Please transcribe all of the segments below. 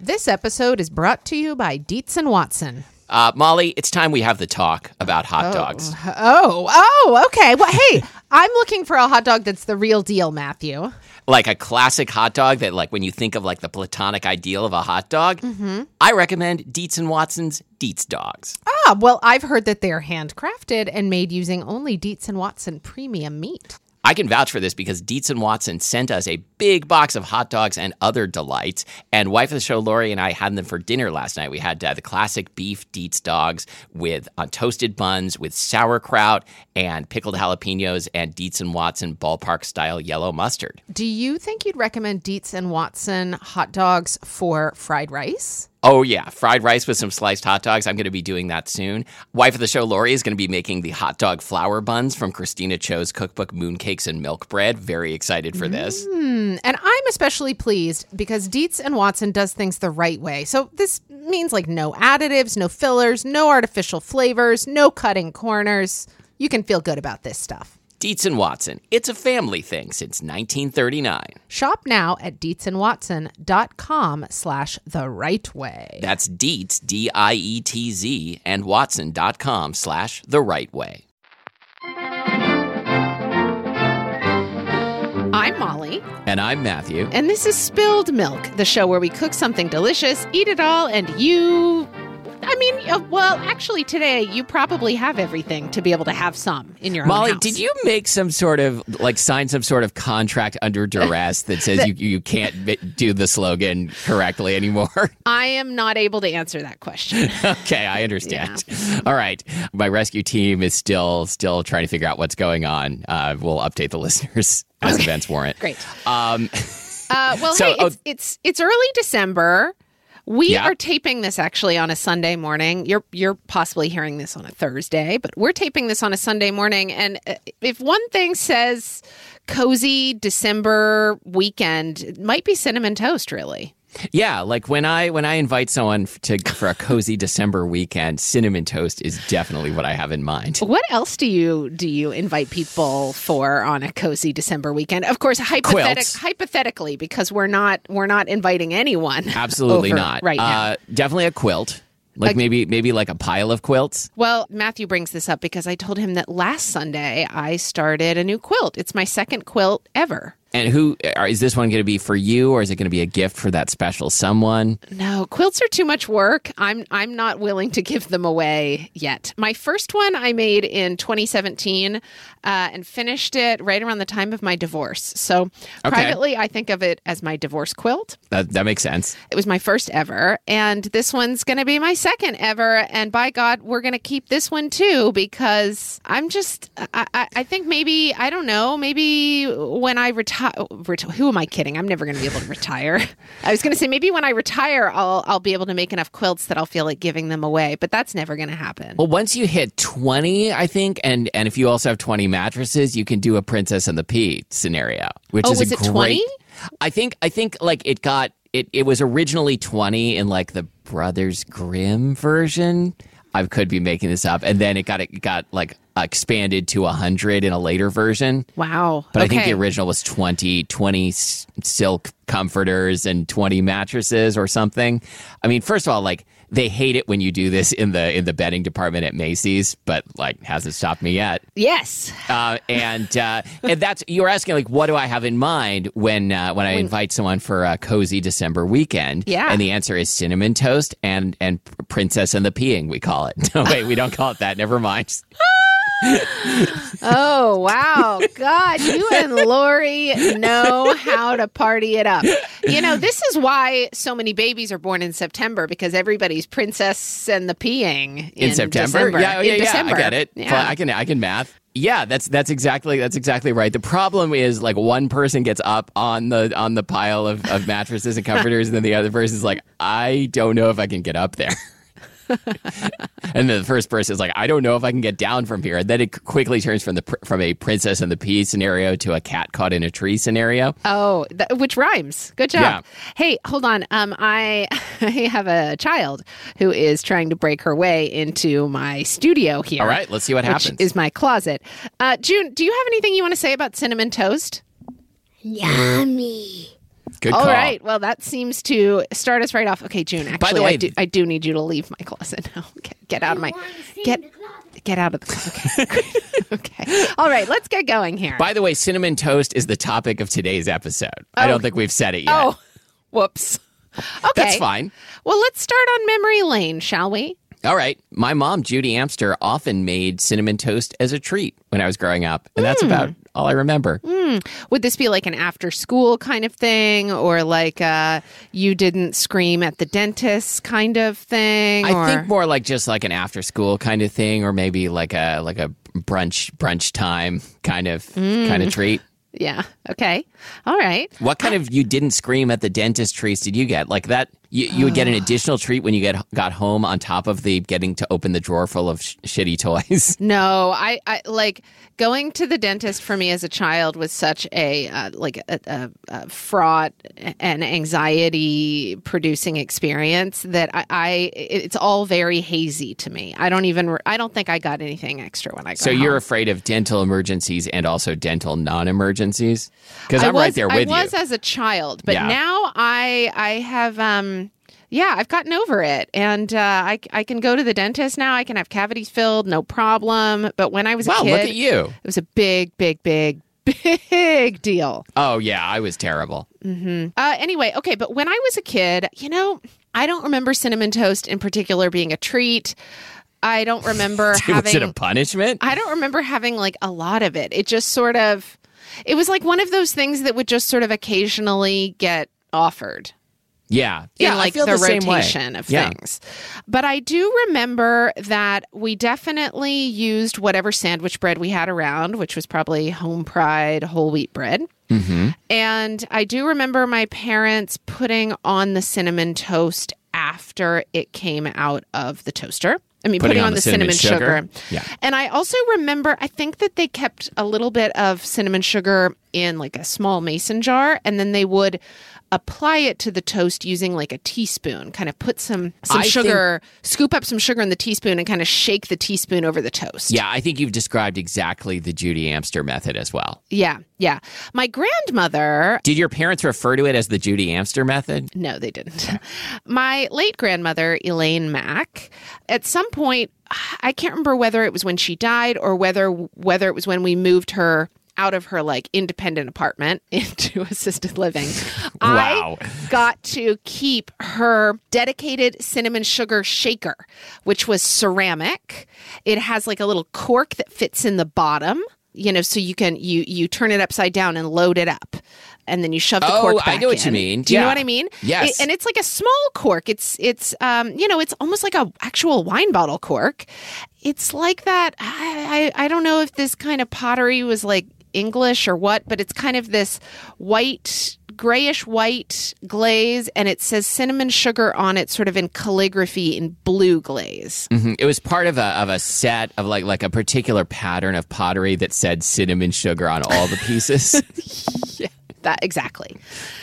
This episode is brought to you by Dietz and Watson. Molly, it's time we have the talk about hot dogs. Oh, okay. Well, hey, I'm looking for a hot dog that's the real deal, Matthew. Like a classic hot dog that, like, when you think of, like, the platonic ideal of a hot dog, I recommend Dietz and Watson's Dietz Dogs. Well, I've heard that they're handcrafted and made using only Dietz and Watson premium meat. I can vouch for this because Dietz and Watson sent us a big box of hot dogs and other delights. And wife of the show, Lori, and I had them for dinner last night. We had the classic beef Dietz dogs with toasted buns with sauerkraut and pickled jalapenos and Dietz and Watson ballpark-style yellow mustard. Do you think you'd recommend Dietz and Watson hot dogs for fried rice? Oh, yeah. Fried rice with some sliced hot dogs. I'm going to be doing that soon. Wife of the show, Lori, is going to be making the hot dog flour buns from Christina Cho's cookbook, Mooncakes and Milk Bread. Very excited for this. And I'm especially pleased because Dietz and Watson does things the right way. So this means like no additives, no fillers, no artificial flavors, no cutting corners. You can feel good about this stuff. Dietz and Watson. It's a family thing since 1939. Shop now at dietzandwatson.com/the right way. That's Dietz, D-I-E-T-Z, and Watson.com/the right way. I'm Molly. And I'm Matthew. And this is Spilled Milk, the show where we cook something delicious, eat it all, and actually today you probably have everything to be able to have some in your Molly, own house. did you make sign some sort of contract under duress that says you can't do the slogan correctly anymore? I am not able to answer that question. Okay, I understand. Yeah. All right. My rescue team is still trying to figure out what's going on. We'll update the listeners as events warrant. Great. It's early December. We are taping this actually on a Sunday morning. You're possibly hearing this on a Thursday, but we're taping this on a Sunday morning. And if one thing says cozy December weekend, it might be cinnamon toast, really. Yeah, like when I invite someone for a cozy December weekend, cinnamon toast is definitely what I have in mind. What else do you invite people for on a cozy December weekend? Of course, hypothetically, because we're not inviting anyone. Absolutely not. Right now. Definitely a quilt. Like maybe like a pile of quilts? Well, Matthew brings this up because I told him that last Sunday I started a new quilt. It's my second quilt ever. And is this one going to be for you, or is it going to be a gift for that special someone? No, quilts are too much work. I'm not willing to give them away yet. My first one I made in 2017 and finished it right around the time of my divorce. So privately, I think of it as my divorce quilt. That makes sense. It was my first ever, and this one's going to be my second ever. And by God, we're going to keep this one too, because I think maybe when I retire. Who am I kidding? I'm never going to be able to retire. I was going to say maybe when I retire, I'll be able to make enough quilts that I'll feel like giving them away, but that's never going to happen. Well, once you hit 20, I think, and if you also have 20 mattresses, you can do a Princess and the Pea scenario, which is was a it 20? I think like it was originally 20 in like the Brothers Grimm version. I could be making this up, and then it got like expanded to 100 in a later version. Wow. But I think the original was 20 silk comforters and 20 mattresses or something. I mean, first of all, like, they hate it when you do this in the bedding department at Macy's, but like hasn't stopped me yet. Yes. And that's, you're asking, like, what do I have in mind when I invite someone for a cozy December weekend? Yeah. And the answer is cinnamon toast and Princess and the Peeing, we call it. No, wait, we don't call it that. Never mind. Oh, wow. God, you and Lori know how to party it up. You know, this is why so many babies are born in September, because everybody's Princess and the Peeing in September. Yeah, December. I get it. Yeah. I can math. Yeah, that's exactly right. The problem is, like, one person gets up on the pile of mattresses and comforters, and then the other person's like, I don't know if I can get up there. And then the first person is like, I don't know if I can get down from here. And then it quickly turns from a Princess and the Pea scenario to a cat caught in a tree scenario. Oh, which rhymes. Good job. Yeah. Hey, hold on. I have a child who is trying to break her way into my studio here. All right, let's see what happens. Which is my closet. June, do you have anything you want to say about cinnamon toast? Yummy. Good All call. right. Well, that seems to start us right off. Okay, June. Actually, By the way, I do need you to leave my closet now. Get out of my get out of the closet. Okay. Okay. All right. Let's get going here. By the way, cinnamon toast is the topic of today's episode. I don't think we've said it yet. Oh, whoops. Okay. That's fine. Well, let's start on memory lane, shall we? All right. My mom, Judy Amster, often made cinnamon toast as a treat when I was growing up. And that's about all I remember. Would this be like an after school kind of thing, or like you didn't scream at the dentist kind of thing? I think more like just like an after school kind of thing, or maybe like a brunch time kind of treat. Yeah. Okay. All right. What kind of you didn't scream at the dentist treats did you get? Like that, you would get an additional treat when you got home on top of the getting to open the drawer full of shitty toys. No, I like going to the dentist for me as a child was such a fraught and anxiety producing experience that it's all very hazy to me. I don't think I got anything extra when I got So home. you're afraid of dental emergencies and also dental non-emergencies? Because I'm right there with you. I was as a child, but Yeah. now I have I've gotten over it, and I can go to the dentist now. I can have cavities filled, no problem. But when I was a kid, look at you. It was a big deal. Oh yeah, I was terrible. Anyway, okay, but when I was a kid, I don't remember cinnamon toast in particular being a treat. I don't remember having. Was it a punishment? I don't remember having like a lot of it. It just sort of. It was like one of those things that would just sort of occasionally get offered. Yeah. In like I feel the same way. rotation of things. But I do remember that we definitely used whatever sandwich bread we had around, which was probably Home Pride whole wheat bread. Mm-hmm. And I do remember my parents putting on the cinnamon toast after it came out of the toaster. I mean, putting on the cinnamon sugar. Yeah. And I also remember, I think that they kept a little bit of cinnamon sugar in like a small mason jar, and then they would apply it to the toast using like a teaspoon, kind of put some sugar, scoop up some sugar in the teaspoon and kind of shake the teaspoon over the toast. Yeah, I think you've described exactly the Judy Amster method as well. Yeah. My grandmother... Did your parents refer to it as the Judy Amster method? No, they didn't. My late grandmother, Elaine Mack, at some point, I can't remember whether it was when she died or whether it was when we moved her out of her like independent apartment into assisted living. Wow. I got to keep her dedicated cinnamon sugar shaker, which was ceramic. It has like a little cork that fits in the bottom, so you can you turn it upside down and load it up. And then you shove the cork back in. I know what you mean. Do you know what I mean? Yes. And it's like a small cork. It's it's almost like a actual wine bottle cork. It's like that. I don't know if this kind of pottery was like English or what, but it's kind of this grayish white glaze, and it says cinnamon sugar on it, sort of in calligraphy in blue glaze. Mm-hmm. It was part of a set of like a particular pattern of pottery that said cinnamon sugar on all the pieces. Yeah. That exactly.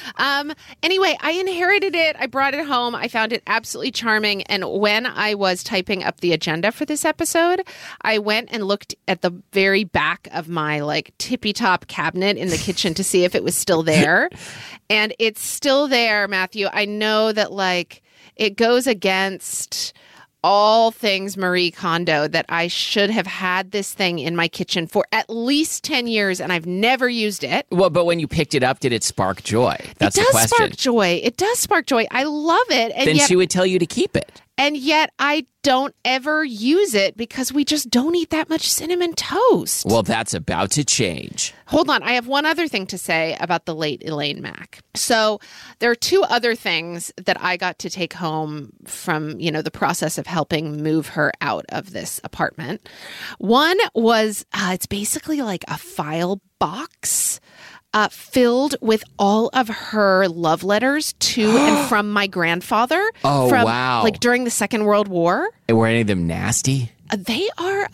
Anyway, I inherited it. I brought it home. I found it absolutely charming. And when I was typing up the agenda for this episode, I went and looked at the very back of my like tippy top cabinet in the kitchen to see if it was still there. And it's still there, Matthew. I know that like it goes against all things Marie Kondo that I should have had this thing in my kitchen for at least 10 years and I've never used it. Well, but when you picked it up, did it spark joy? That's the question. It does spark joy. I love it. And then yet, she would tell you to keep it. And yet I don't ever use it because we just don't eat that much cinnamon toast. Well, that's about to change. Hold on. I have one other thing to say about the late Elaine Mack. So there are two other things that I got to take home from, the process of helping move her out of this apartment. One was, it's basically like a file box filled with all of her love letters to and from my grandfather. Oh, from, wow. Like during the Second World War. Were any of them nasty? They are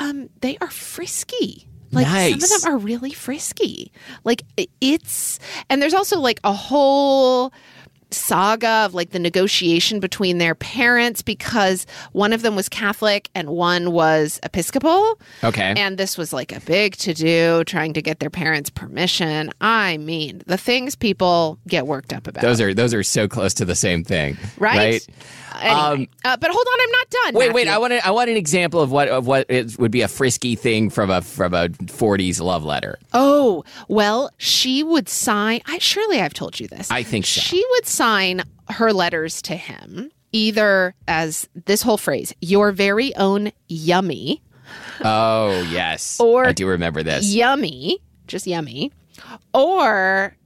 frisky. Like nice. Some of them are really frisky. Like and there's also like a whole saga of like the negotiation between their parents because one of them was Catholic and one was Episcopal. Okay. And this was like a big to-do, trying to get their parents' permission. I mean, the things people get worked up about. Those are so close to the same thing. Right? Anyway, but hold on, I'm not done. Wait! Matthew. I want an example of what it would be a frisky thing from a 40s love letter. Oh, well, she would sign. Surely I've told you this. I think so. She would sign her letters to him either as this whole phrase, "Your very own yummy." Oh yes, or I do remember this. Yummy, just yummy, or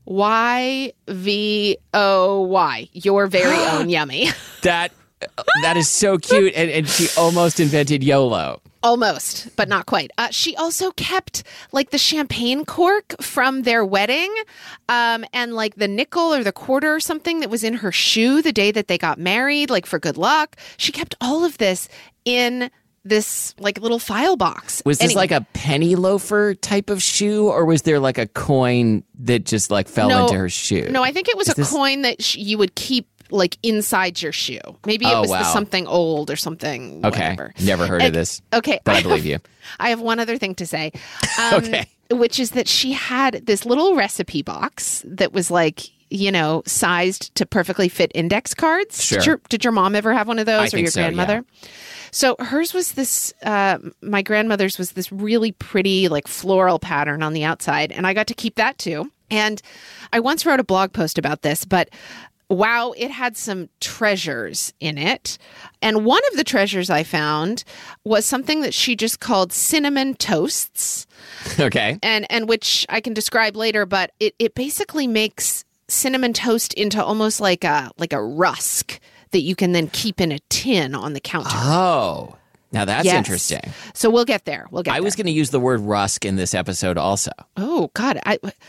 YVOY, your very own yummy. That is so cute, and she almost invented YOLO. Almost, but not quite. She also kept like the champagne cork from their wedding and like the nickel or the quarter or something that was in her shoe the day that they got married, like for good luck. She kept all of this in this like little file box. Was this like a penny loafer type of shoe, or was there like a coin that just like fell into her shoe? No, I think it was coin that you would keep like inside your shoe. Maybe it was something old or something. Okay, whatever. Never heard of this. Okay, but I believe you. I have one other thing to say. Okay, which is that she had this little recipe box that was like, sized to perfectly fit index cards. Sure. Did your mom ever have one of those, or your grandmother? Yeah. So hers was this, my grandmother's was this really pretty like floral pattern on the outside. And I got to keep that too. And I once wrote a blog post about this, but wow, it had some treasures in it. And one of the treasures I found was something that she just called cinnamon toasts. Okay. And which I can describe later, but it basically makes cinnamon toast into almost like a rusk that you can then keep in a tin on the counter. Oh, now that's interesting. So we'll get there. I was going to use the word rusk in this episode also. Oh God,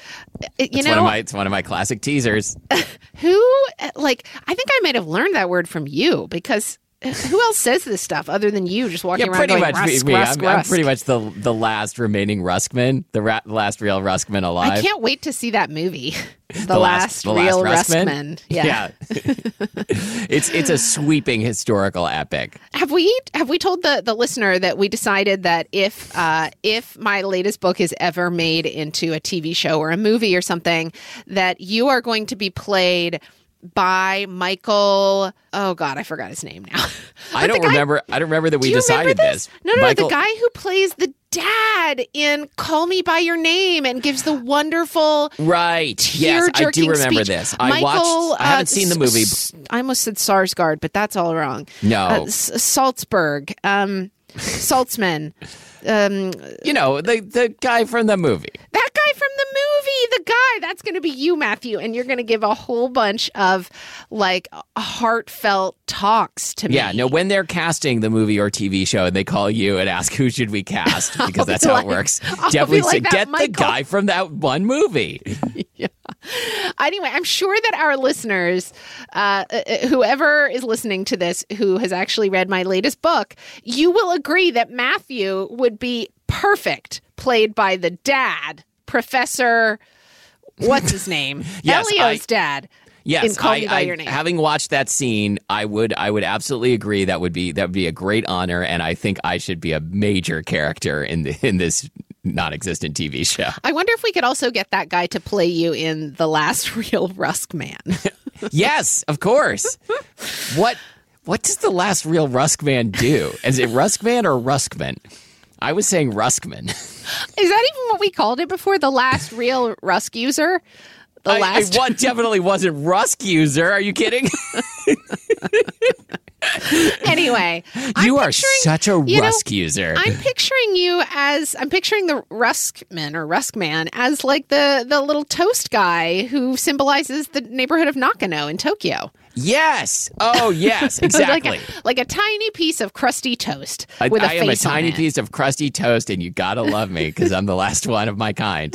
it's one of my classic teasers. I think I might have learned that word from you because who else says this stuff other than you just walking around pretty going, much rusk, me. rusk, I'm rusk. pretty much the last remaining Ruskman, the last real Ruskman alive. I can't wait to see that movie. The last real Ruskman. Yeah. It's a sweeping historical epic. Have we told the listener that we decided that if my latest book is ever made into a TV show or a movie or something, that you are going to be played by Michael. Oh God, I forgot his name now. I don't remember that we decided this. No, Michael, the guy who plays the dad in Call Me by Your Name and gives the wonderful Yes, I do remember speech. this. I haven't seen the movie. I almost said Sarsgaard, but that's all wrong. No, Salzburg, Saltzman. The guy from the movie. That guy from the movie, that's going to be you, Matthew, and you're going to give a whole bunch of like heartfelt talks to me. Yeah, no, when they're casting the movie or TV show and they call you and ask who should we cast, because that's how it works. Definitely say, get the guy from that one movie. Yeah. Anyway, I'm sure that our listeners, whoever is listening to this, who has actually read my latest book, you will agree that Matthew would be perfect played by the dad, Professor, what's his name? Elio's dad. Yes, in Call Me by Your Name. Having watched that scene, I would absolutely agree that would be a great honor, and I think I should be a major character in this non-existent TV show. I wonder if we could also get that guy to play you in The Last Real Rusk Man. Yes, of course. What does The Last Real Rusk Man do? Is it Ruskman or Ruskman? I was saying Ruskman. Is that even what we called it before? The Last Real Rusk User? One definitely wasn't Rusk User. Are you kidding? Anyway, you are such a Rusk user. I'm picturing the Ruskman or Ruskman as like the little toast guy who symbolizes the neighborhood of Nakano in Tokyo. Yes. Oh, yes. Exactly. like a tiny piece of crusty toast with a face on it. I am a tiny piece of crusty toast, and you gotta love me because I'm the last one of my kind.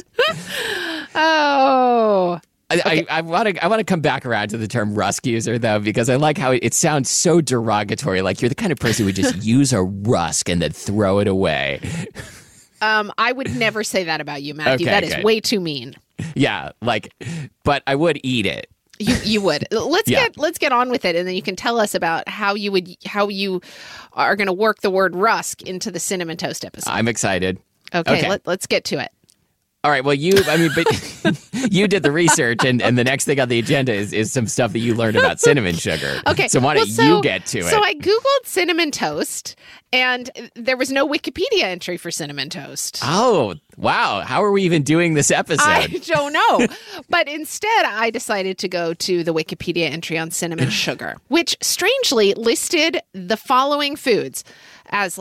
Oh. Okay. I want to come back around to the term Rusk user, though, because I like how it sounds so derogatory. Like you're the kind of person who would just use a rusk and then throw it away. I would never say that about you, Matthew. Okay, that is way too mean. Yeah, but I would eat it. You would. Let's Yeah. get on with it, and then you can tell us about how you are going to work the word rusk into the cinnamon toast episode. I'm excited. Okay. Let's get to it. All right. Well, but you did the research, and the next thing on the agenda is some stuff that you learned about cinnamon sugar. Okay. So why don't you get to it? So I Googled cinnamon toast, and there was no Wikipedia entry for cinnamon toast. Oh, wow. How are we even doing this episode? I don't know. But instead, I decided to go to the Wikipedia entry on cinnamon sugar, which strangely listed the following foods as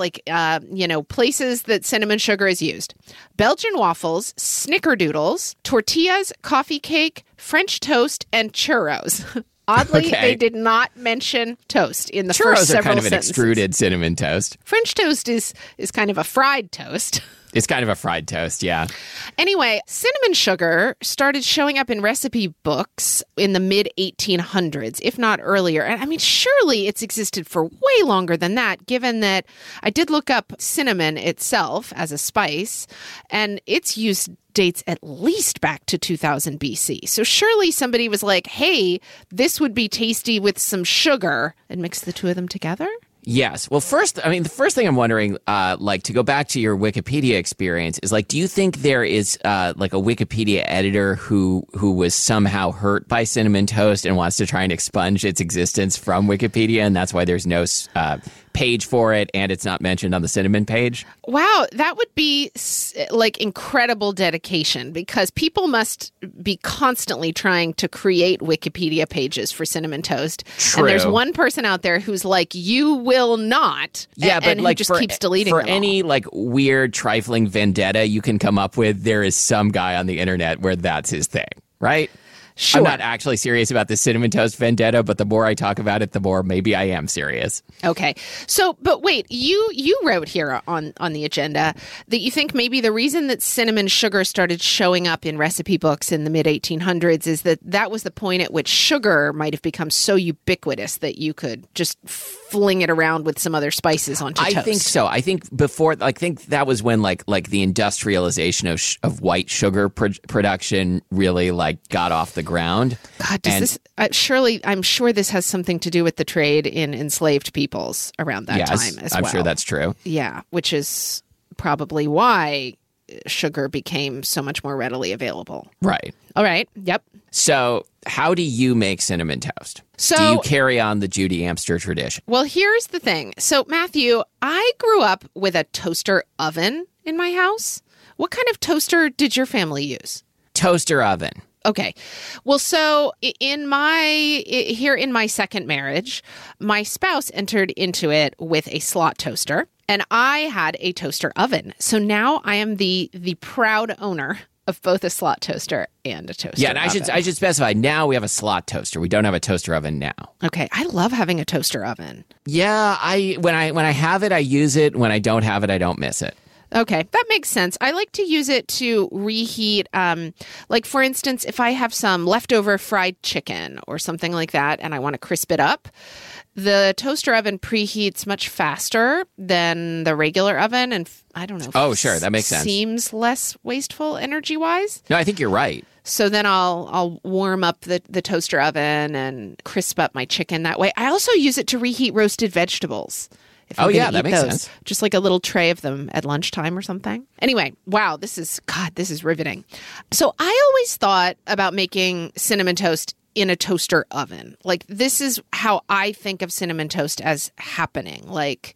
places that cinnamon sugar is used: Belgian waffles, snickerdoodles, tortillas, coffee cake, French toast, and churros. Oddly, they did not mention toast in the first several sentences. Churros are kind of an extruded cinnamon toast. French toast is kind of a fried toast. It's kind of a fried toast, yeah. Anyway, cinnamon sugar started showing up in recipe books in the mid-1800s, if not earlier. And I mean, surely it's existed for way longer than that, given that I did look up cinnamon itself as a spice, and its use dates at least back to 2000 BC. So surely somebody was like, hey, this would be tasty with some sugar, and mix the two of them together? Yes. Well, the first thing I'm wondering, to go back to your Wikipedia experience, is do you think there is a Wikipedia editor who was somehow hurt by cinnamon toast and wants to try and expunge its existence from Wikipedia, and that's why there's no page for it and it's not mentioned on the cinnamon page? Wow, that would be incredible dedication, because people must be constantly trying to create Wikipedia pages for cinnamon toast. True. And there's one person out there who's like, you will not. Yeah, and but who just keeps deleting for them any all. Weird trifling vendetta you can come up with, there is some guy on the internet where that's his thing, right? Sure. I'm not actually serious about the cinnamon toast vendetta, but the more I talk about it, the more maybe I am serious. Okay. So, but wait, you wrote here on the agenda that you think maybe the reason that cinnamon sugar started showing up in recipe books in the mid-1800s is that was the point at which sugar might have become so ubiquitous that you could just fling it around with some other spices onto toast. I think so. I think that was when the industrialization of white sugar production really got off the ground. God, this surely? I'm sure this has something to do with the trade in enslaved peoples around that time as well. I'm sure that's true. Yeah, which is probably why sugar became so much more readily available. Right. All right. Yep. So, how do you make cinnamon toast? So, do you carry on the Judy Amster tradition? Well, here's the thing. So, Matthew, I grew up with a toaster oven in my house. What kind of toaster did your family use? Toaster oven. Okay. Well, so in my second marriage, my spouse entered into it with a slot toaster, and I had a toaster oven. So now I am the proud owner of both a slot toaster and a toaster oven. Yeah, and I should specify, now we have a slot toaster. We don't have a toaster oven now. Okay. I love having a toaster oven. Yeah, when I have it, I use it. When I don't have it, I don't miss it. Okay, that makes sense. I like to use it to reheat, for instance, if I have some leftover fried chicken or something like that and I want to crisp it up, the toaster oven preheats much faster than the regular oven, and I don't know. Oh, sure, that makes sense. Seems less wasteful energy-wise. No, I think you're right. So then I'll warm up the toaster oven and crisp up my chicken that way. I also use it to reheat roasted vegetables. That makes sense. Just like a little tray of them at lunchtime or something. Anyway, wow, this is riveting. So I always thought about making cinnamon toast in a toaster oven. This is how I think of cinnamon toast as happening.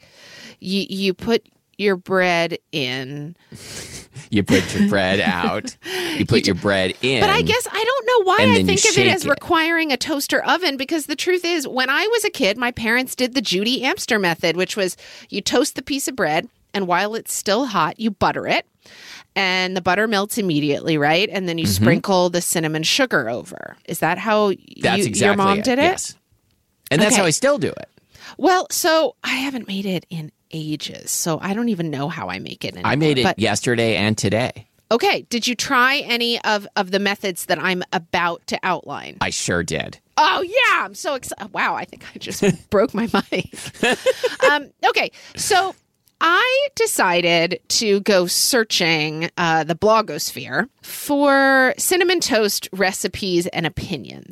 You put your bread in. You put your bread out. You put your bread in. But I guess I don't know why I think of it as requiring a toaster oven, because the truth is, when I was a kid, my parents did the Judy Amster method, which was you toast the piece of bread, and while it's still hot, you butter it. And the butter melts immediately, right? And then you sprinkle the cinnamon sugar over. Is that how your mom did it? Yes. And that's how I still do it. Well, so I haven't made it in ages, so I don't even know how I make it anymore. I made it yesterday and today. Okay. Did you try any of the methods that I'm about to outline? I sure did. Oh, yeah. I'm so excited. Wow. I think I just broke my mic. Okay. So I decided to go searching the blogosphere for cinnamon toast recipes and opinions.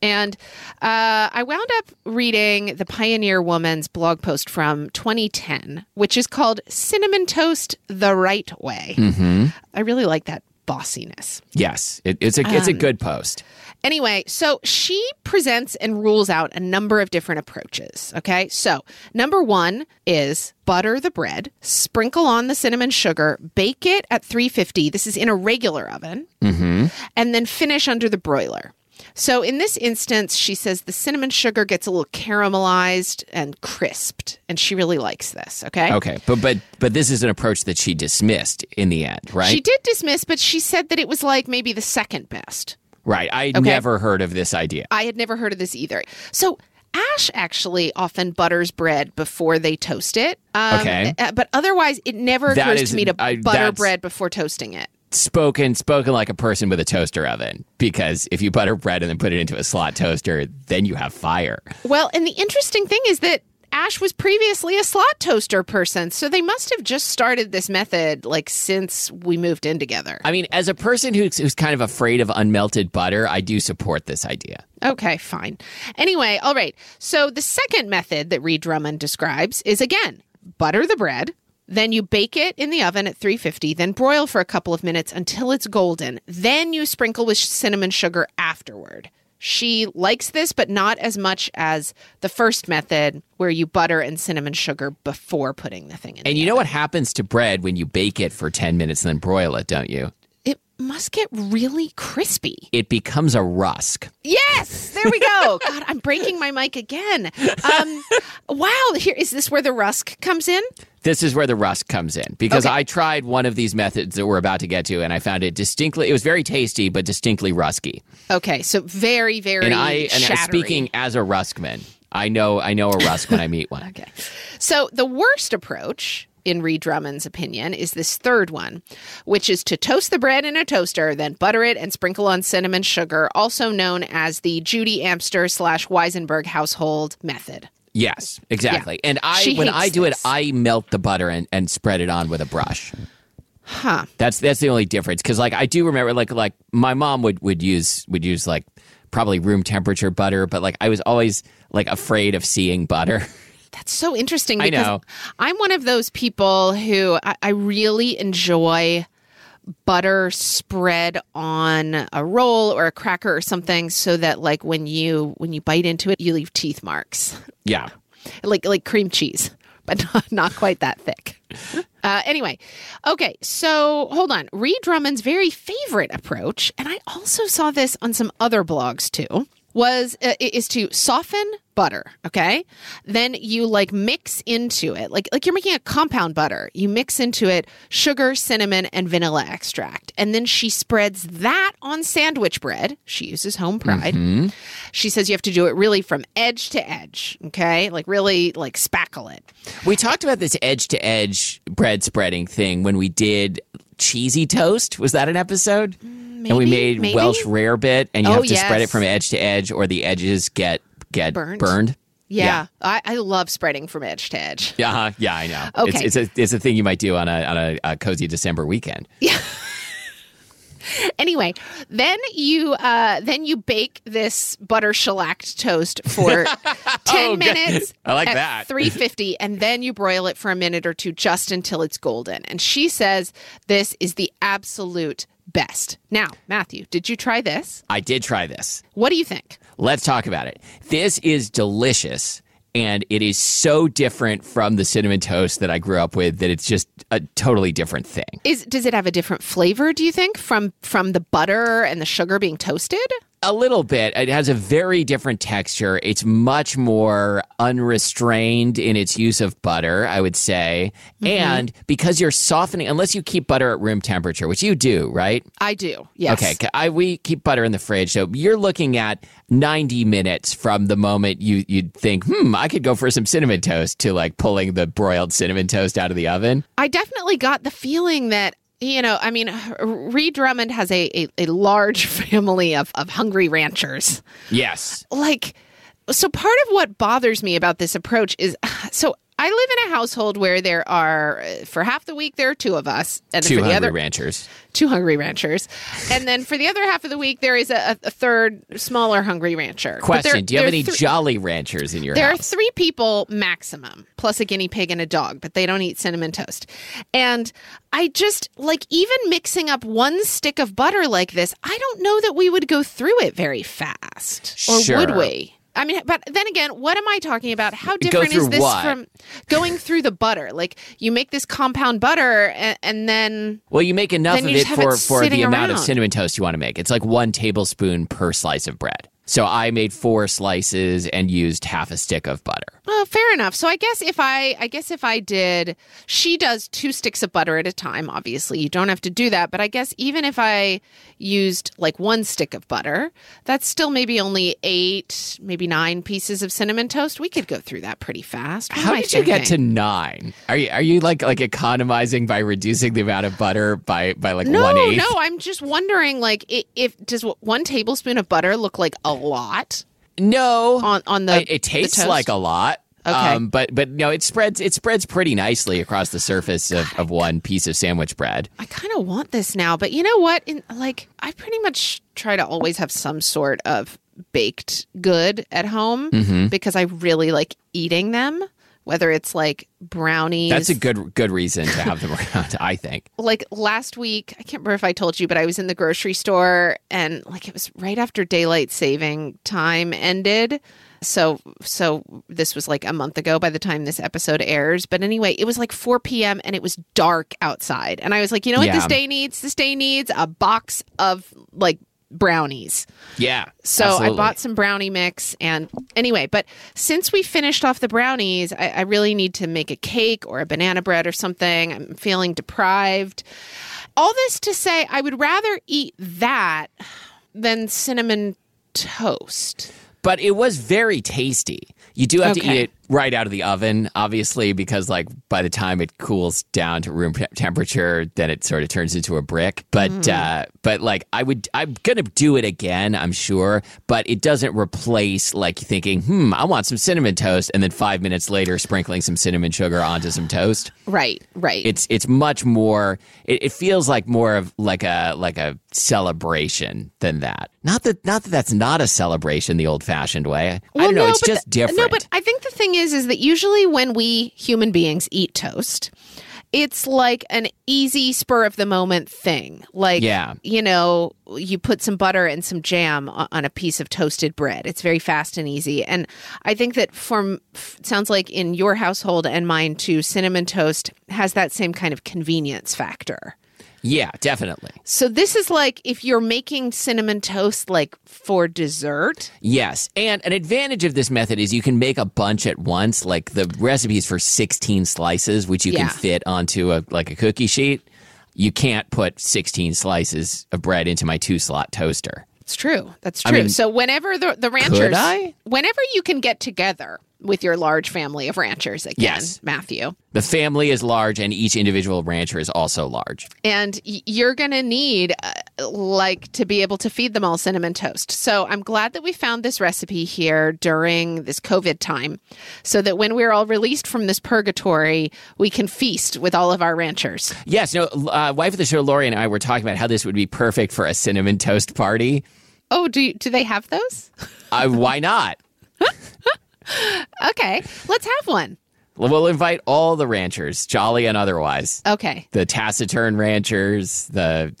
And I wound up reading the Pioneer Woman's blog post from 2010, which is called Cinnamon Toast the Right Way. Mm-hmm. I really like that bossiness. Yes, it's a good post. Anyway, so she presents and rules out a number of different approaches, okay? So number one is butter the bread, sprinkle on the cinnamon sugar, bake it at 350. This is in a regular oven, and then finish under the broiler. So in this instance, she says the cinnamon sugar gets a little caramelized and crisped, and she really likes this, okay? Okay, but this is an approach that she dismissed in the end, right? She did dismiss, but she said that it was like maybe the second best. Right. I never heard of this idea. I had never heard of this either. So Ash actually often butters bread before they toast it. Okay. But otherwise, it never occurs to me to butter bread before toasting it. Spoken like a person with a toaster oven, because if you butter bread and then put it into a slot toaster, then you have fire. Well, and the interesting thing is that Ash was previously a slot toaster person, so they must have just started this method like since we moved in together. I mean, as a person who's kind of afraid of unmelted butter, I do support this idea. Okay, fine. Anyway, all right. So the second method that Reed Drummond describes is, again, butter the bread, then you bake it in the oven at 350, then broil for a couple of minutes until it's golden. Then you sprinkle with cinnamon sugar afterward. She likes this, but not as much as the first method where you butter and cinnamon sugar before putting the thing in. And you know what happens to bread when you bake it for 10 minutes and then broil it, don't you? It must get really crispy. It becomes a rusk. Yes, there we go. God, I'm breaking my mic again. Wow, is this where the rusk comes in? This is where the rusk comes in, because I tried one of these methods that we're about to get to, and I found it it was very tasty, but distinctly rusky. Okay, so very, very and shattery. Speaking as a ruskman, I know a rusk when I meet one. Okay. So the worst approach, in Reed Drummond's opinion, is this third one, which is to toast the bread in a toaster, then butter it and sprinkle on cinnamon sugar, also known as the Judy Amster / Weisenberg household method. Yes, exactly. Yeah. And when I do it, I melt the butter and spread it on with a brush. Huh. That's the only difference. Because I do remember like my mom would use like probably room temperature butter, but I was always afraid of seeing butter. That's so interesting, I because know. I'm one of those people who I really enjoy butter spread on a roll or a cracker or something, so that when you bite into it, you leave teeth marks. Yeah. Like cream cheese, but not quite that thick. Anyway, okay, so hold on. Reed Drummond's very favorite approach, and I also saw this on some other blogs too, is to soften butter, okay? Then you mix into it, like you're making a compound butter. You mix into it sugar, cinnamon, and vanilla extract. And then she spreads that on sandwich bread. She uses Home Pride. Mm-hmm. She says you have to do it really from edge to edge, okay? Really spackle it. We talked about this edge-to-edge bread spreading thing when we did cheesy toast. Was that an episode? Maybe, and we made Welsh rarebit, and you have to spread it yes. from edge to edge, or the edges get burned. Yeah. I love spreading from edge to edge. Yeah, I know. Okay. It's a thing you might do on a cozy December weekend. Yeah. Anyway, then you bake this butter shellacked toast for 10 minutes I like at that. 350, and then you broil it for a minute or two just until it's golden. And she says this is the absolute best. Now, Matthew, did you try this? I did try this. What do you think? Let's talk about it. This is delicious, and it is so different from the cinnamon toast that I grew up with that it's just a totally different thing. Does it have a different flavor, do you think, from the butter and the sugar being toasted? A little bit. It has a very different texture. It's much more unrestrained in its use of butter, I would say. Mm-hmm. And because you're softening, unless you keep butter at room temperature, which you do, right? I do, yes. Okay, we keep butter in the fridge. So you're looking at 90 minutes from the moment you'd think, I could go for some cinnamon toast, to pulling the broiled cinnamon toast out of the oven. I definitely got the feeling that, Reed Drummond has a large family of hungry ranchers. Yes. So part of what bothers me about this approach is, so I live in a household where there are, for half the week, there are two of us. And Two for the hungry other, ranchers. Two hungry ranchers. And then for the other half of the week, there is a third smaller hungry rancher. Question, do you have any Jolly Ranchers in your There house? are 3 people maximum, plus a guinea pig and a dog, but they don't eat cinnamon toast. And I just, like, even mixing up one stick of butter like this, I don't know that we would go through it very fast. Or Sure. would we? I mean, but then again, what am I talking about? How different is this from going through the butter? Like, you make this compound butter and then... Well, you make enough then of you it just have it for the sitting amount of around. cinnamon toast you want to make. It's like 1 tablespoon per slice of bread. So I made 4 slices and used half a stick of butter. Oh, fair enough. So I guess if I did, she does 2 sticks of butter at a time. Obviously, you don't have to do that. But I guess even if I used like 1 stick of butter, that's still maybe only 8, maybe 9 pieces of cinnamon toast. We could go through that pretty fast. What How am I did you get to thinking? 9? Are you like economizing by reducing the amount of butter by like No, 1/8? no. I'm just wondering, like, if does 1 tablespoon of butter look like a lot No. on the? It tastes the toast? like a lot. Okay. But no, it spreads pretty nicely across the surface of 1 piece of sandwich bread. I kind of want this now, but you know what? I pretty much try to always have some sort of baked good at home because I really like eating them. Whether it's like brownies. That's a good reason to have them around, I think. Like last week, I can't remember if I told you, but I was in the grocery store and like it was right after daylight saving time ended. So this was like a month ago by the time this episode airs. But anyway, it was like 4 p.m. and it was dark outside. And I was like, you know what this day needs? This day needs a box of like brownies. Yeah. So absolutely. I bought some brownie mix. And anyway, but since we finished off the brownies, I really need to make a cake or a banana bread or something. I'm feeling deprived. All this to say, I would rather eat that than cinnamon toast. But it was very tasty. You do have to Okay. eat it right out of the oven, obviously, because like by the time it cools down to room temperature, then it sort of turns into a brick. But like I'm gonna do it again, I'm sure. But it doesn't replace like thinking, I want some cinnamon toast, and then 5 minutes later sprinkling some cinnamon sugar onto some toast. Right. It's much more. It feels like more of like a celebration than that. Not that that's not a celebration the old-fashioned way. I don't know. It's just different. No, but I think the thing is that usually when we human beings eat toast, it's like an easy spur of the moment thing. Like, you know, you put some butter and some jam on a piece of toasted bread. It's very fast and easy. And I think that sounds like in your household and mine too, cinnamon toast has that same kind of convenience factor. Yeah, definitely. So this is like if you're making cinnamon toast like for dessert. Yes. And an advantage of this method is you can make a bunch at once. Like the recipe is for 16 slices, which you can fit onto a cookie sheet. You can't put 16 slices of bread into my 2-slot toaster. It's true. That's true. I mean, so whenever the ranchers, whenever you can get together with your large family of ranchers again, Matthew. The family is large and each individual rancher is also large. And you're going to need to be able to feed them all cinnamon toast. So I'm glad that we found this recipe here during this COVID time so that when we're all released from this purgatory, we can feast with all of our ranchers. Yes. No, wife of the show, Lori, and I were talking about how this would be perfect for a cinnamon toast party. Oh, do they have those? Why not? Okay, let's have one. We'll invite all the ranchers, jolly and otherwise. Okay. The taciturn ranchers, the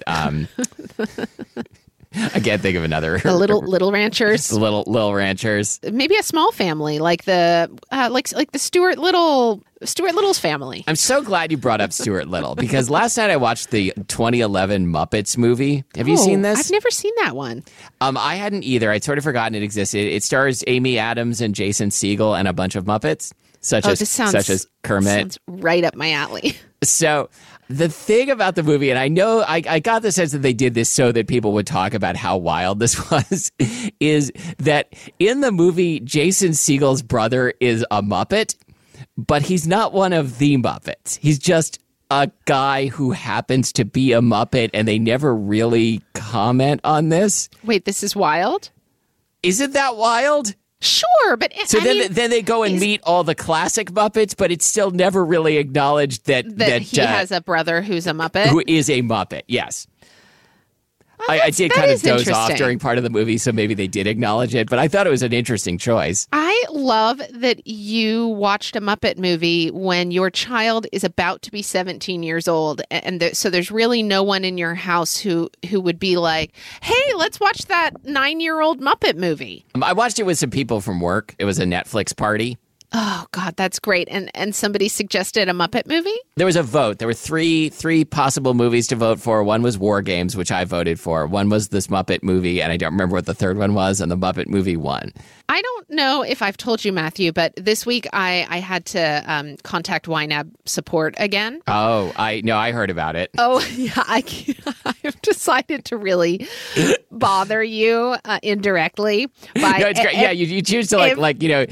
I can't think of another. The little ranchers. The little ranchers. Maybe a small family like the the Stuart Little's family. I'm so glad you brought up Stuart Little because last night I watched the 2011 Muppets movie. Have you seen this? I've never seen that one. I hadn't either. I'd sort of forgotten it existed. It stars Amy Adams and Jason Segel and a bunch of Muppets, such as Kermit. Sounds right up my alley. So the thing about the movie, and I know I got the sense that they did this so that people would talk about how wild this was, is that in the movie, Jason Segel's brother is a Muppet, but he's not one of the Muppets. He's just a guy who happens to be a Muppet, and they never really comment on this. Wait, this is wild? Isn't that wild? Sure, but So then they go and meet all the classic Muppets, but it's still never really acknowledged that he has a brother who's a Muppet. Who is a Muppet, yes. I did kind of doze off during part of the movie, so maybe they did acknowledge it, but I thought it was an interesting choice. I love that you watched a Muppet movie when your child is about to be 17 years old, and so there's really no one in your house who would be like, hey, let's watch that 9-year-old Muppet movie. I watched it with some people from work. It was a Netflix party. Oh, God, that's great. And somebody suggested a Muppet movie? There was a vote. There were three possible movies to vote for. One was War Games, which I voted for. One was this Muppet movie, and I don't remember what the third one was, and the Muppet movie won. I don't know if I've told you, Matthew, but this week I had to contact YNAB support again. Oh, I heard about it. Oh, yeah, I've decided to really bother you indirectly. By no, it's great. Yeah, you choose to don't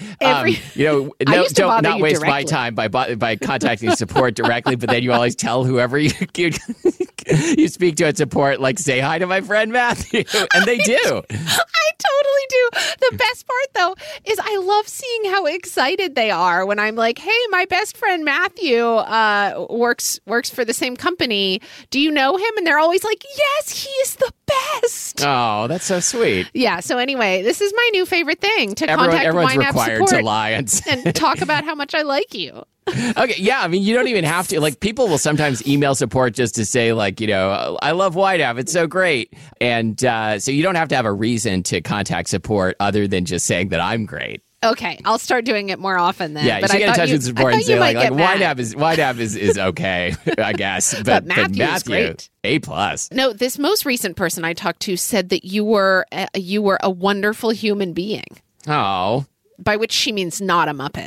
waste directly. my time by contacting support directly, but then you always tell whoever you speak to at support, like, say hi to my friend Matthew, and they do. I totally do. The best part, though, is I love seeing how excited they are when I'm like, hey, my best friend Matthew works for the same company. Do you know him? And they're always like, yes, he is the best. Oh, that's so sweet. Yeah. So anyway, this is my new favorite thing, to contact everyone's YNAB required support to lie and talk about how much I like you. Okay, yeah, I mean, you don't even have to. Like, people will sometimes email support just to say, like, I love YNAB, it's so great. And so you don't have to have a reason to contact support other than just saying that I'm great. Okay, I'll start doing it more often then. Yeah, you should get in touch with support and say, like YNAB is okay, I guess. But Matthew, great. A+. No, this most recent person I talked to said that you were a wonderful human being. Oh. By which she means not a Muppet.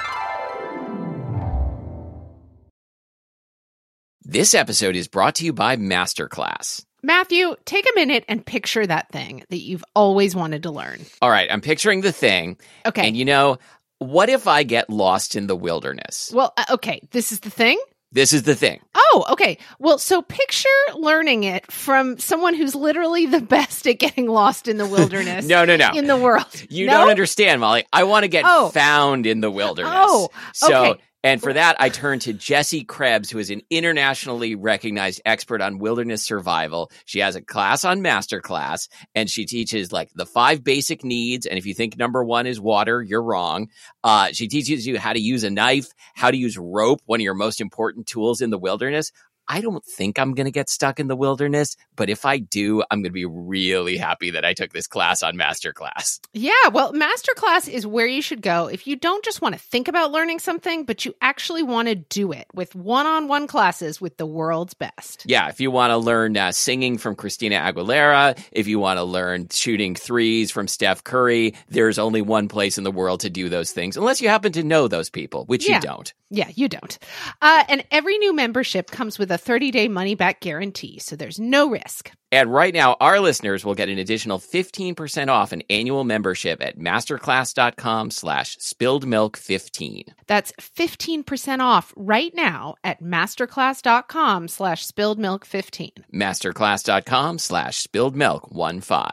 This episode is brought to you by Masterclass. Matthew, take a minute and picture that thing that you've always wanted to learn. All right, I'm picturing the thing. Okay. And what if I get lost in the wilderness? Well, okay, this is the thing? This is the thing. Oh, okay. Well, so picture learning it from someone who's literally the best at getting lost in the wilderness. No. In the world. You don't understand, Molly. I want to get found in the wilderness. Oh, okay. And for that, I turn to Jessie Krebs, who is an internationally recognized expert on wilderness survival. She has a class on Masterclass, and she teaches like the 5 basic needs. And if you think number 1 is water, you're wrong. She teaches you how to use a knife, how to use rope, one of your most important tools in the wilderness. I don't think I'm going to get stuck in the wilderness, but if I do, I'm going to be really happy that I took this class on Masterclass. Yeah, well, Masterclass is where you should go if you don't just want to think about learning something, but you actually want to do it with one-on-one classes with the world's best. Yeah, if you want to learn singing from Christina Aguilera, if you want to learn shooting threes from Steph Curry, there's only one place in the world to do those things, unless you happen to know those people, which you don't. Yeah, you don't. And every new membership comes with a 30-day money-back guarantee, so there's no risk. And right now, our listeners will get an additional 15% off an annual membership at masterclass.com/spilledmilk15. That's 15% off right now at masterclass.com/spilledmilk15. Masterclass.com/spilledmilk15.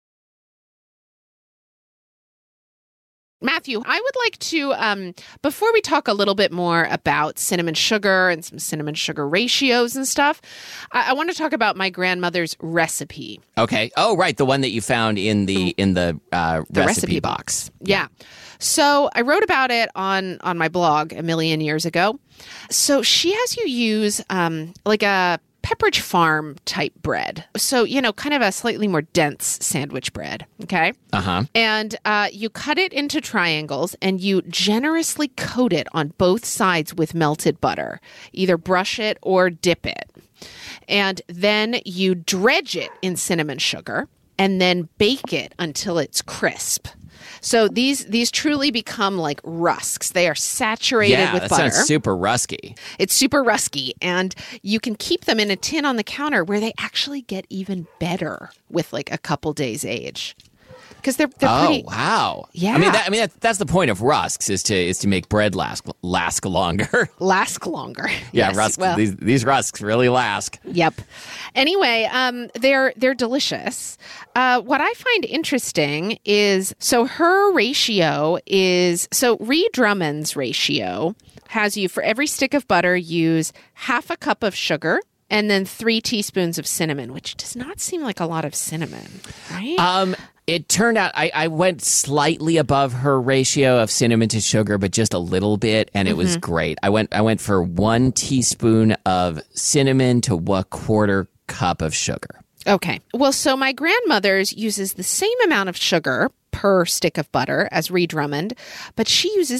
Matthew, I would like to, before we talk a little bit more about cinnamon sugar and some cinnamon sugar ratios and stuff, I want to talk about my grandmother's recipe. Okay. Oh, right. The one that you found in the recipe box. Yeah. So I wrote about it on my blog a million years ago. So she has you use like a Pepperidge Farm type bread. So, kind of a slightly more dense sandwich bread. Okay. Uh-huh. And you cut it into triangles and you generously coat it on both sides with melted butter. Either brush it or dip it. And then you dredge it in cinnamon sugar and then bake it until it's crisp. So these truly become like rusks. They are saturated with butter. Yeah, that sounds super rusky. It's super rusky, and you can keep them in a tin on the counter where they actually get even better with like a couple days age. because they're Oh, pretty. wow. Yeah. I mean, that's the point of rusks is to make bread last longer. Last longer. Yeah, Yes, rusks. well, These rusks really last. Yep. Anyway, they're delicious. What I find interesting is her ratio is Ree Drummond's ratio has you for every stick of butter use half a cup of sugar and then 3 teaspoons of cinnamon, which does not seem like a lot of cinnamon, right? It turned out I went slightly above her ratio of cinnamon to sugar, but just a little bit, and it was great. I went for 1 teaspoon of cinnamon to 1/4 cup of sugar. Okay. Well, so my grandmother's uses the same amount of sugar per stick of butter as Ree Drummond, but she uses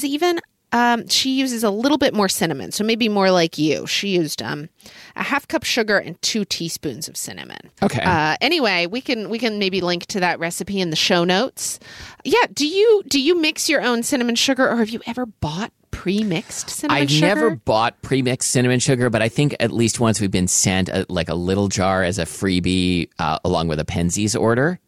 a little bit more cinnamon, so maybe more like you. She used a half cup sugar and 2 teaspoons of cinnamon. Okay. Anyway, we can maybe link to that recipe in the show notes. Yeah. Do you mix your own cinnamon sugar, or have you ever bought pre-mixed cinnamon sugar? I've never bought pre-mixed cinnamon sugar, but I think at least once we've been sent a little jar as a freebie along with a Penzies order.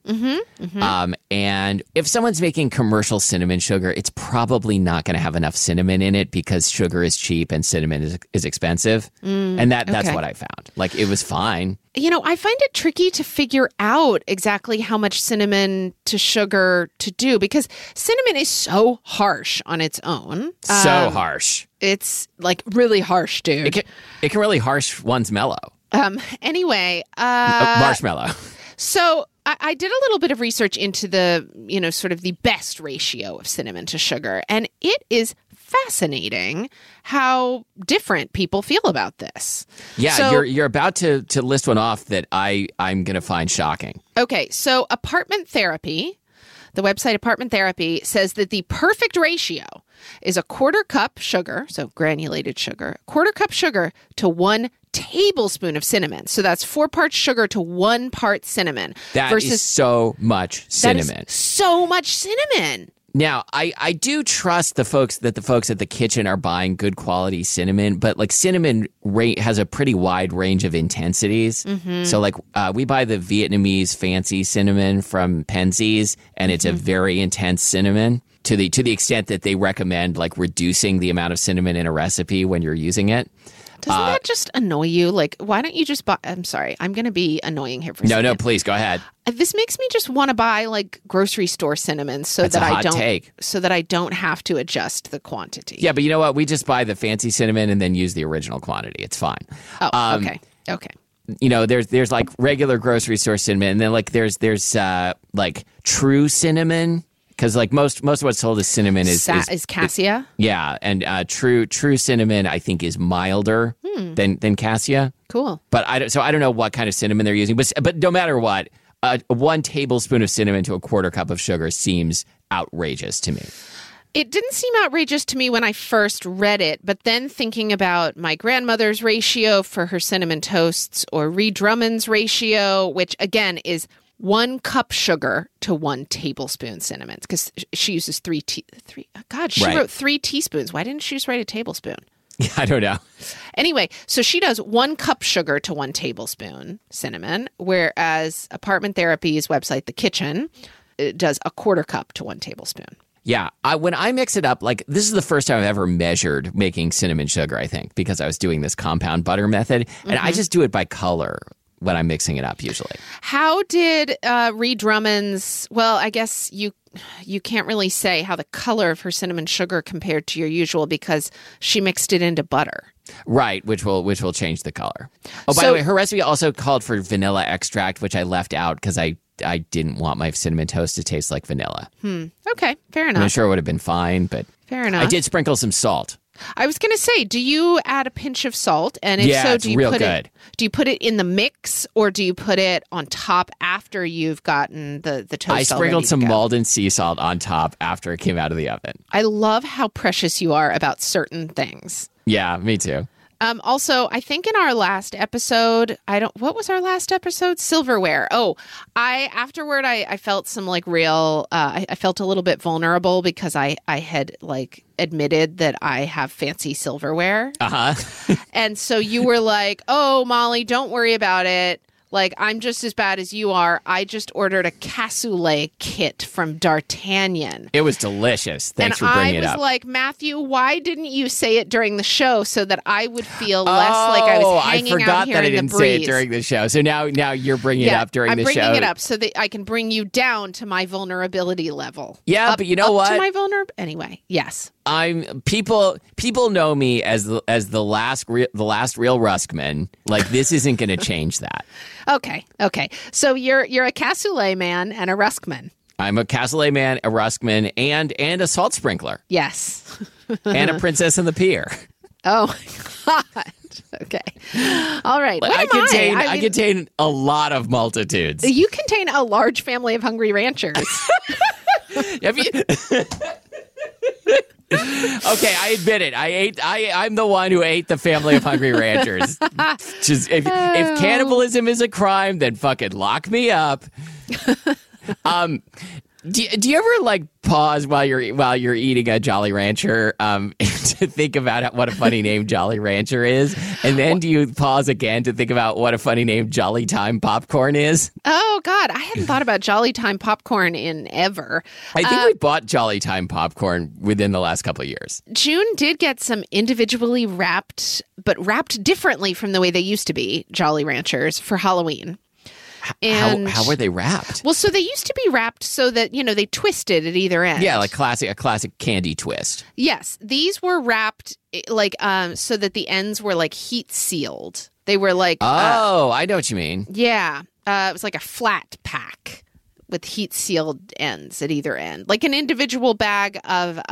And if someone's making commercial cinnamon sugar, it's probably not going to have enough cinnamon in it because sugar is cheap and cinnamon is expensive. And that's what I found. Like, it was fine. I find it tricky to figure out exactly how much cinnamon to sugar to do because cinnamon is so harsh on its own. So harsh. It's like really harsh, dude. It can really harsh one's mellow. Anyway. Marshmallow. So I did a little bit of research into the, sort of the best ratio of cinnamon to sugar. And it is fascinating how different people feel about this. Yeah, so, you're about to list one off that I'm going to find shocking. Okay, so Apartment Therapy, the website Apartment Therapy, says that the perfect ratio is 1/4 cup sugar, so granulated sugar, 1/4 cup sugar to 1 tablespoon of cinnamon. So that's 4 parts sugar to 1 part cinnamon. That is so much cinnamon. That is so much cinnamon. Now, I do trust the folks at the kitchen are buying good quality cinnamon, but like cinnamon has a pretty wide range of intensities. So like we buy the Vietnamese fancy cinnamon from Penzies, and it's a very intense cinnamon to the extent that they recommend like reducing the amount of cinnamon in a recipe when you're using it. Doesn't that just annoy you? Like, why don't you just buy... I'm sorry. I'm going to be annoying here for a second. No, please, go ahead. This makes me just want to buy, like, grocery store cinnamon so That's that a I hot don't... take. So that I don't have to adjust the quantity. Yeah, but you know what? We just buy the fancy cinnamon and then use the original quantity. It's fine. Oh, okay. There's like regular grocery store cinnamon, and then like there's like true cinnamon. Because like most of what's sold as cinnamon is cassia. Yeah, and true cinnamon I think is milder than cassia. Cool. But I don't know what kind of cinnamon they're using. But no matter what, 1 tablespoon of cinnamon to 1/4 cup of sugar seems outrageous to me. It didn't seem outrageous to me when I first read it, but then thinking about my grandmother's ratio for her cinnamon toasts or Ree Drummond's ratio, which again is 1 cup sugar to 1 tablespoon cinnamon, because she uses 3. God, she wrote 3 teaspoons. Why didn't she just write a tablespoon? Yeah, I don't know. Anyway, so she does 1 cup sugar to 1 tablespoon cinnamon, whereas Apartment Therapy's website, The Kitchen, does 1/4 cup to 1 tablespoon. Yeah, when I mix it up, like this is the first time I've ever measured making cinnamon sugar, I think, because I was doing this compound butter method, and I just do it by color when I'm mixing it up usually. How did Ree Drummond's, well, I guess you can't really say how the color of her cinnamon sugar compared to your usual because she mixed it into butter. Right, which will change the color. Oh, by the way, her recipe also called for vanilla extract, which I left out because I didn't want my cinnamon toast to taste like vanilla. Okay, fair enough. I'm sure it would have been fine, but fair enough. I did sprinkle some salt. I was going to say, do you add a pinch of salt? And if so, do you put it in the mix or do you put it on top after you've gotten the toast? I sprinkled some Maldon sea salt on top after it came out of the oven. I love how precious you are about certain things. Yeah, me too. Also, I think in our last episode, what was our last episode? Silverware. Oh, afterward, I felt some like real, I felt a little bit vulnerable because I had like admitted that I have fancy silverware. Uh-huh. And so you were like, oh, Molly, don't worry about it. Like, I'm just as bad as you are. I just ordered a cassoulet kit from D'Artagnan. It was delicious. Thanks for bringing it up. And I was like, Matthew, why didn't you say it during the show so that I would feel less like I was hanging out here in the breeze? I forgot that I didn't say it during the show. So now you're bringing it up during the show. I'm bringing it up so that I can bring you down to my vulnerability level. Yeah, but you know what? To my vulnerability. Anyway, yes. People know me as the last real Ruskman. Like, this isn't going to change that. Okay. So you're a cassoulet man and a Ruskman. I'm a cassoulet man, a Ruskman, and a salt sprinkler. Yes. And a princess in the pier. Oh my God. Okay. All right. What I contain a lot of multitudes. You contain a large family of hungry ranchers. Have you? Okay, I admit it. I'm the one who ate the family of hungry ranchers. Just if cannibalism is a crime, then fucking lock me up. Do you ever like pause while you're eating a Jolly Rancher to think about what a funny name Jolly Rancher is, and then do you pause again to think about what a funny name Jolly Time Popcorn is? Oh God, I hadn't thought about Jolly Time Popcorn in ever. I think we bought Jolly Time Popcorn within the last couple of years. June did get some individually wrapped, but wrapped differently from the way they used to be, Jolly Ranchers for Halloween. And how were they wrapped? Well, so they used to be wrapped so that, they twisted at either end. Yeah, like a classic candy twist. Yes. These were wrapped like so that the ends were like heat sealed. They were like I know what you mean. Yeah. It was like a flat pack with heat sealed ends at either end. Like an individual bag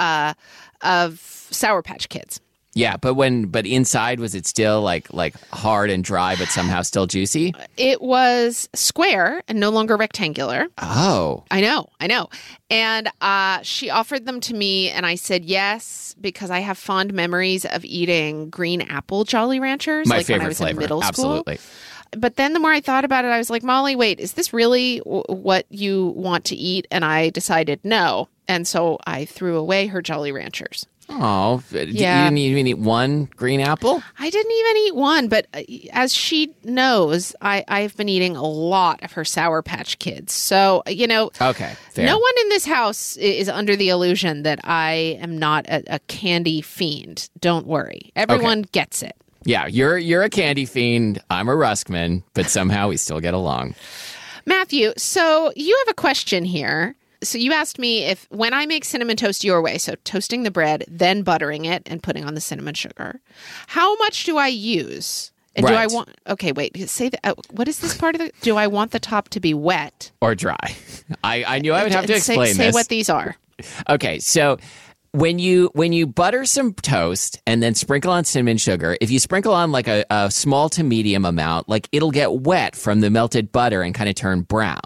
of Sour Patch Kids. Yeah, but inside, was it still like hard and dry, but somehow still juicy? It was square and no longer rectangular. Oh. I know. And she offered them to me, and I said yes, because I have fond memories of eating green apple Jolly Ranchers. My like favorite when I was flavor. In middle school. Absolutely. But then the more I thought about it, I was like, Molly, wait, is this really what you want to eat? And I decided no. And so I threw away her Jolly Ranchers. Oh, yeah. You didn't even eat one green apple? I didn't even eat one, but as she knows, I've been eating a lot of her Sour Patch Kids. So, okay, fair. No one in this house is under the illusion that I am not a candy fiend. Don't worry. Everyone gets it. Yeah, you're a candy fiend. I'm a Ruskman, but somehow we still get along. Matthew, so you have a question here. So you asked me if when I make cinnamon toast your way, so toasting the bread, then buttering it and putting on the cinnamon sugar, how much do I use? And right. Do I want... Okay, wait. Say that. What is this part of the... Do I want the top to be wet? Or dry? I knew I would have to explain this. Say what these are. Okay, so... When you butter some toast and then sprinkle on cinnamon sugar, if you sprinkle on like a small to medium amount, like it'll get wet from the melted butter and kind of turn brown.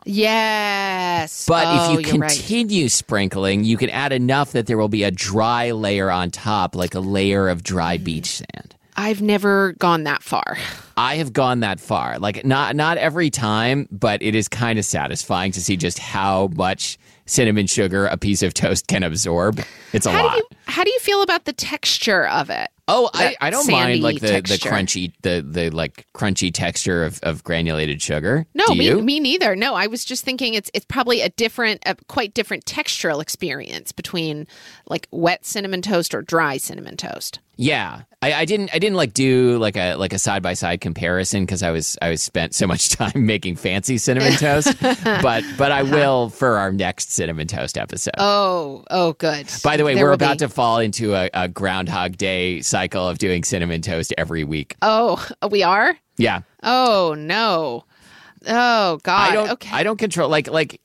Yes. But if you continue sprinkling, you can add enough that there will be a dry layer on top, like a layer of dry beach sand. I've never gone that far. I have gone that far. Like not every time, but it is kind of satisfying to see just how much cinnamon sugar a piece of toast can absorb. It's a lot. How do you feel about the texture of it? Oh, I don't mind like the crunchy crunchy texture of granulated sugar. No, Do you? me neither. No, I was just thinking it's probably a quite different textural experience between like wet cinnamon toast or dry cinnamon toast. Yeah, I didn't like do like a side by side comparison because I was spent so much time making fancy cinnamon toast, but I will for our next cinnamon toast episode. Oh, good. By the way, we're about to fall into a Groundhog Day cycle of doing cinnamon toast every week. Oh, we are? Yeah. Oh no. Oh God. I don't control like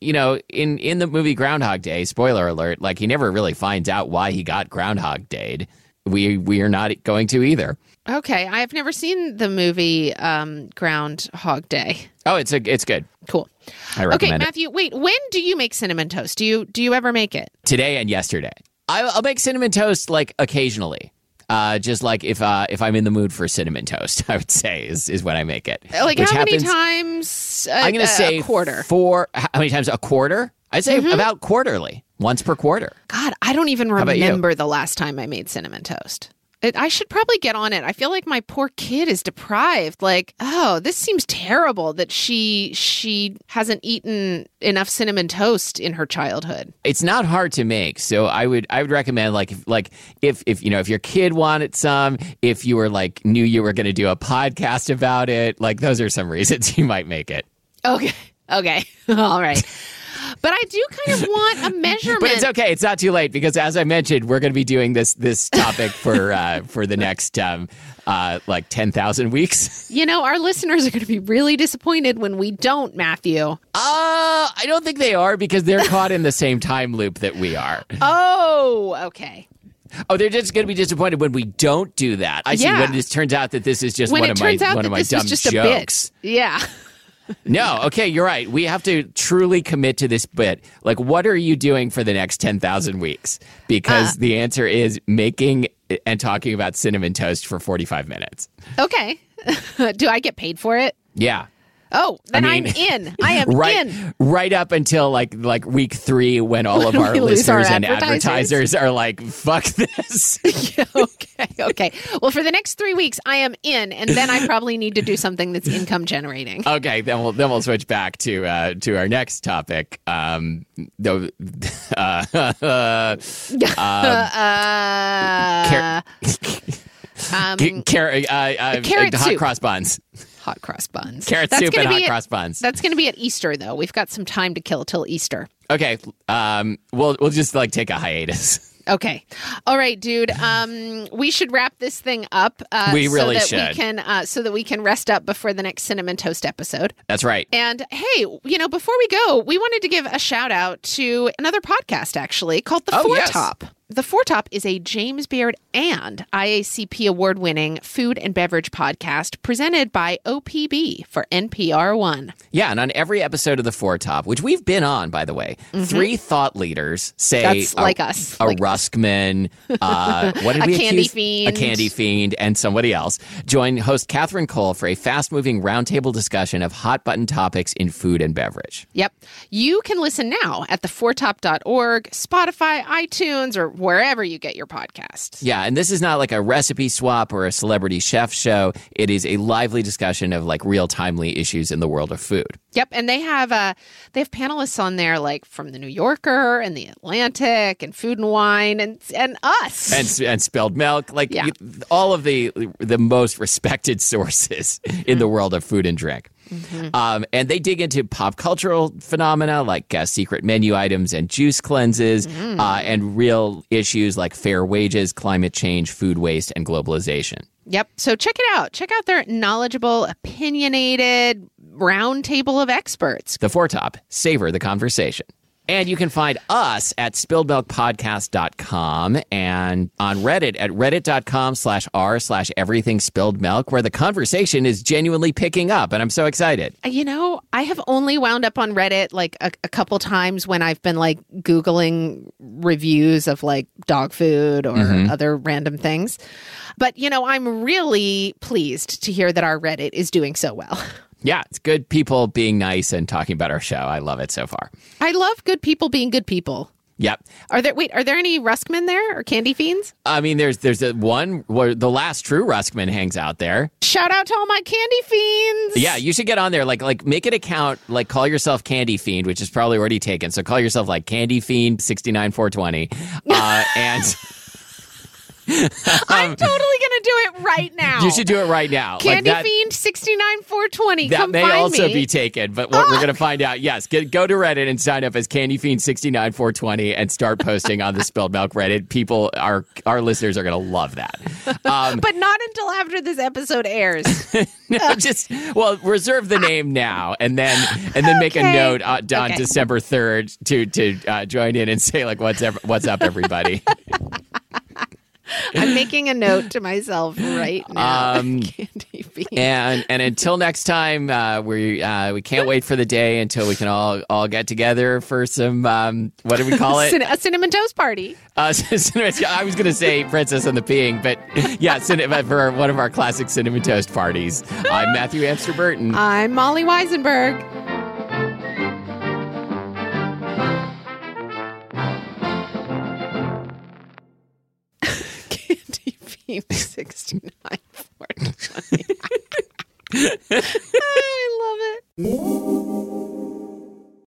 in the movie Groundhog Day, spoiler alert, like he never really finds out why he got Groundhog Day'd. We are not going to either. Okay, I've never seen the movie Groundhog Day. Oh, it's good. Cool. I recommend it. Matthew, wait, when do you make cinnamon toast? Do you ever make it? Today and yesterday. I'll make cinnamon toast like occasionally. Just like if I'm in the mood for cinnamon toast, I would say is when I make it. Like how many times? I'm going to say a quarter. How many times a quarter? I'd say about quarterly, once per quarter. God, I don't even remember the last time I made cinnamon toast. I should probably get on it. I feel like my poor kid is deprived. Like, oh, this seems terrible that she hasn't eaten enough cinnamon toast in her childhood. It's not hard to make, so I would recommend like if you know, if your kid wanted some, if you were like knew you were going to do a podcast about it, like those are some reasons you might make it. Okay, all right. But I do kind of want a measurement. But it's okay. It's not too late because, as I mentioned, we're going to be doing this topic for the next like 10,000 weeks. You know, our listeners are going to be really disappointed when we don't, Matthew. I don't think they are because they're caught in the same time loop that we are. Oh, okay. Oh, they're just going to be disappointed when we don't do that. I see. When it turns out that this is just one of my dumb jokes. Yeah. No, okay, you're right. We have to truly commit to this bit. Like, what are you doing for the next 10,000 weeks? Because the answer is making and talking about cinnamon toast for 45 minutes. Okay. Do I get paid for it? Yeah. Oh, then I'm in. I am in. Right up until like week 3 when all of our listeners and advertisers are like, fuck this. Okay. Well, for the next 3 weeks, I am in, and then I probably need to do something that's income generating. Okay, then we'll switch back to our next topic. Carrot soup. Hot cross buns. Hot cross buns. Carrot soup and hot cross buns. That's going to be at Easter, though. We've got some time to kill till Easter. Okay. We'll just like take a hiatus. Okay. All right, dude. We should wrap this thing up. We really should. So that we can rest up before the next Cinnamon Toast episode. That's right. And hey, before we go, we wanted to give a shout out to another podcast, actually, called The Foretop. Yes. The Foretop is a James Beard and IACP award-winning food and beverage podcast presented by OPB for NPR One. Yeah, and on every episode of The Foretop, which we've been on, by the way, 3 thought leaders, say that's like us, a Ruskman, what did we accuse? Candy Fiend. A Candy Fiend, and somebody else, join host Catherine Cole for a fast-moving roundtable discussion of hot-button topics in food and beverage. Yep. You can listen now at theforetop.org, Spotify, iTunes, or wherever you get your podcasts. Yeah, and this is not like a recipe swap or a celebrity chef show. It is a lively discussion of like real timely issues in the world of food. Yep, and they have panelists on there like from the New Yorker and the Atlantic and Food and Wine and us and Spilled Milk, like all of the most respected sources in the world of food and drink. Mm-hmm. And they dig into pop cultural phenomena like secret menu items and juice cleanses, and real issues like fair wages, climate change, food waste, and globalization. Yep. So check it out. Check out their knowledgeable, opinionated roundtable of experts. The Foretop. Savor the conversation. And you can find us at spilledmilkpodcast.com and on Reddit at reddit.com/r/everythingspilledmilk, where the conversation is genuinely picking up. And I'm so excited. I have only wound up on Reddit like a couple times when I've been like Googling reviews of like dog food or other random things. But, I'm really pleased to hear that our Reddit is doing so well. Yeah, it's good people being nice and talking about our show. I love it so far. I love good people being good people. Yep. Are there any Ruskmen there or Candy Fiends? I mean, there's one where the last true Ruskman hangs out there. Shout out to all my Candy Fiends. Yeah, you should get on there. Like make an account, like call yourself Candy Fiend, which is probably already taken. So call yourself like Candy Fiend 69420. And I'm totally gonna do it right now. You should do it right now. Candy Fiend 69420. That may also be taken, but what we're gonna find out. Yes, go to Reddit and sign up as Candy Fiend 69420 and start posting on the Spilled Milk Reddit. People, our listeners are gonna love that. But not until after this episode airs. Reserve the name now, and then make a note on December 3rd to join in and say like what's up, everybody. I'm making a note to myself right now. Candy Fiend. And until next time, we can't wait for the day until we can all get together for some what do we call it? A cinnamon toast party. I was going to say Princess and the Peeing, but yeah, for one of our classic cinnamon toast parties. I'm Matthew Amster Burton. I'm Molly Weisenberg. 69, 420. I love it.